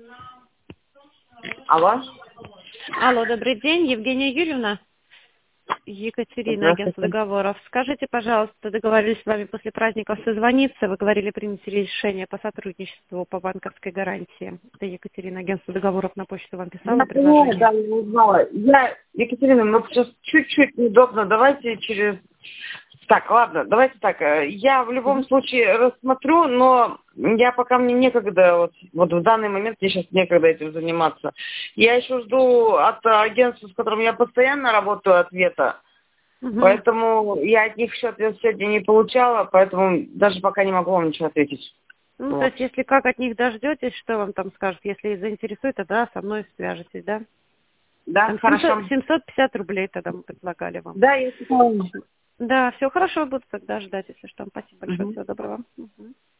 Алло. Алло, добрый день, Евгения Юрьевна. Екатерина, агентство Здравствуйте. договоров. Скажите, пожалуйста, договорились с вами после праздников созвониться. Вы говорили, примите решение по сотрудничеству по банковской гарантии. Это Екатерина, агентство договоров, на почту вам писала Я поняла, предложение. да, я узнала. Екатерина, ну сейчас чуть-чуть неудобно. Давайте через... Так, ладно, давайте так. Я в любом случае рассмотрю, но мне некогда, вот в данный момент мне сейчас некогда этим заниматься. Я еще жду от агентства, с которым я постоянно работаю, ответа. Поэтому я от них еще ответ сегодня не получала, поэтому даже пока не могу вам ничего ответить. Ну, то Вот. есть, если как от них дождетесь, что вам там скажут? Если заинтересует, тогда со мной свяжетесь, да? Да, Там хорошо. 750 рублей тогда мы предлагали вам. Да, я поняла. Да, все хорошо, буду тогда ждать, если что. Спасибо большое, Мгм. всего доброго. Мгм.